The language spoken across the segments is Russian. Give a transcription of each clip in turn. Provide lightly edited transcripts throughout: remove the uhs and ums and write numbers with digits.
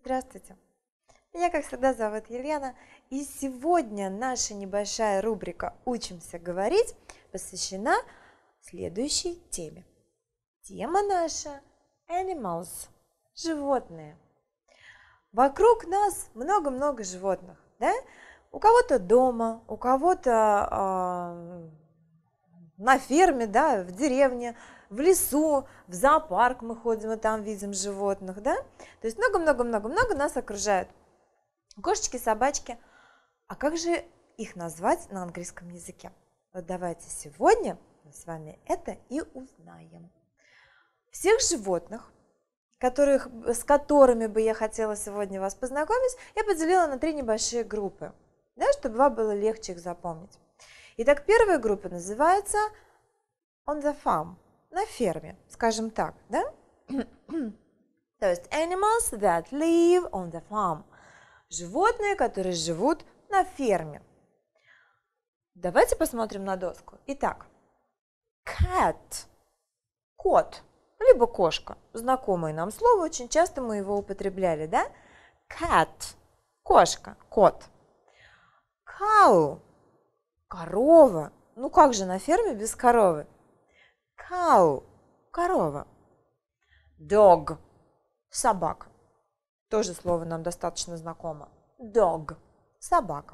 Здравствуйте! Меня, как всегда, зовут Елена, и сегодня наша небольшая рубрика «Учимся говорить» посвящена следующей теме. Тема наша – animals – животные. Вокруг нас много-много животных, да? У кого-то дома, у кого-то на ферме, да, в деревне, в лесу, в зоопарк мы ходим и там видим животных, да? То есть много-много-много-много нас окружают. Кошечки, собачки. А как же их назвать на английском языке? Вот давайте сегодня мы с вами это и узнаем. Всех животных, с которыми бы я хотела сегодня вас познакомить, я поделила на 3 небольшие группы, да, чтобы вам было легче их запомнить. Итак, первая группа называется on the farm, на ферме, скажем так, да? То есть animals that live on the farm. Животные, которые живут на ферме. Давайте посмотрим на доску. Итак, cat, кот, либо кошка. Знакомое нам слово, очень часто мы его употребляли, да? Cat, кошка, кот. Cow, корова. Ну как же на ферме без коровы? Cow, корова. Dog, собака. Тоже слово нам достаточно знакомо. Dog, собака.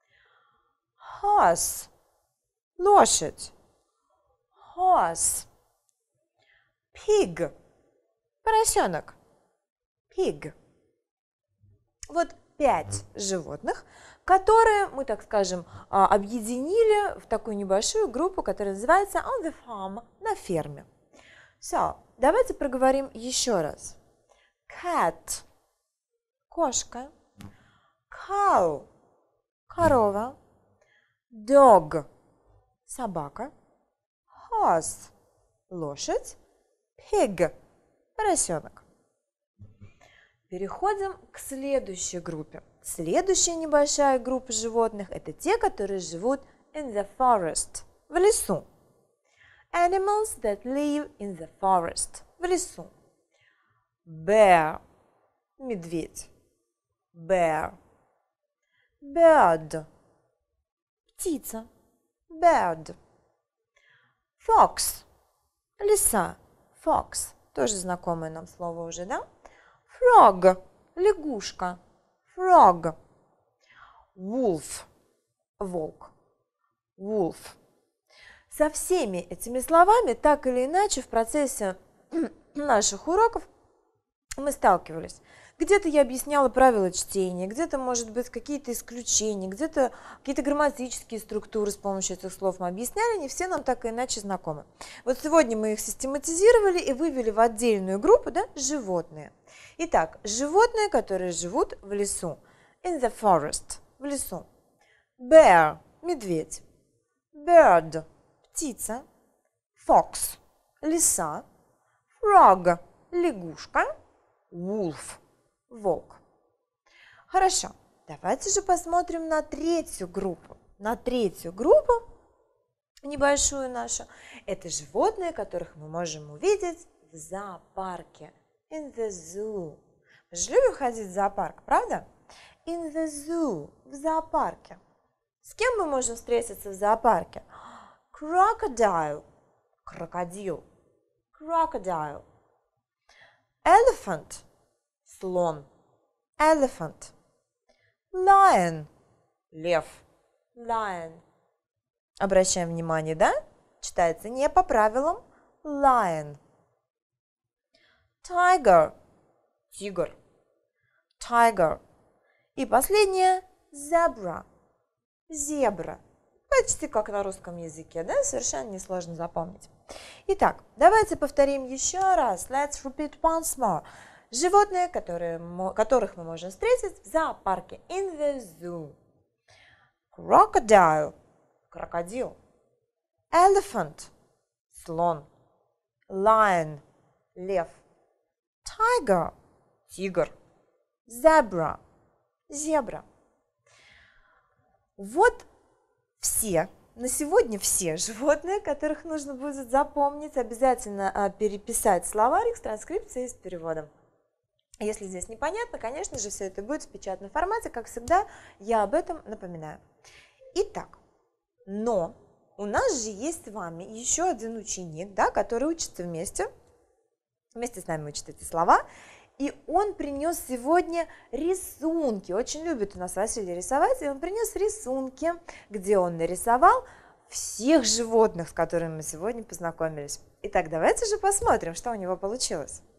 Horse, лошадь. Horse. Pig, поросенок. Pig. Вот 5 животных, которые мы, так скажем, объединили в такую небольшую группу, которая называется on the farm, на ферме. So, давайте проговорим еще раз. Cat, кошка. Cow, корова. Dog, собака. Horse, лошадь. Pig, поросенок. Переходим к следующей группе. Следующая небольшая группа животных – это те, которые живут in the forest, в лесу. Animals that live in the forest, в лесу. Bear, медведь. Bear. Bird, птица. Bird. Fox, лиса. Fox, тоже знакомое нам слово уже, да? Frog, лягушка. Frog. Wolf, волк. Wolf. Со всеми этими словами так или иначе в процессе наших уроков мы сталкивались. Где-то я объясняла правила чтения, где-то, может быть, какие-то исключения, где-то какие-то грамматические структуры с помощью этих слов мы объясняли, не все нам так или иначе знакомы. Вот сегодня мы их систематизировали и вывели в отдельную группу, да, животные. Итак, животные, которые живут в лесу. In the forest, в лесу. Bear, медведь. Bird, птица. Fox, лиса. Frog, лягушка. Wolf, волк. Хорошо, давайте же посмотрим на третью группу. На третью группу, небольшую нашу, это животные, которых мы можем увидеть в зоопарке. In the zoo. Мы же любим ходить в зоопарк, правда? In the zoo, в зоопарке. С кем мы можем встретиться в зоопарке? Crocodile, крокодил. Crocodile. Elephant, слон. Elephant. Lion, лев. Lion. Обращаем внимание, да? Читается не по правилам. Lion. Tiger, тигр. Tiger. И последнее zebra, зебра. Почти как на русском языке, да? Совершенно несложно запомнить. Итак, давайте повторим еще раз. Let's repeat once more. Животные, которых мы можем встретить в зоопарке. In the zoo. Crocodile, крокодил. Elephant, слон. Lion, лев. Tiger, тигр. Zebra, зебра. Вот на сегодня все животные, которых нужно будет запомнить. Обязательно переписать словарик с транскрипцией и с переводом. Если здесь непонятно, конечно же, все это будет в печатном формате, как всегда, я об этом напоминаю. Итак, но у нас же есть с вами еще один ученик, да, который учится вместе с нами учит эти слова, и он принес сегодня рисунки, очень любит у нас Василий рисовать, и он принес рисунки, где он нарисовал всех животных, с которыми мы сегодня познакомились. Итак, давайте же посмотрим, что у него получилось.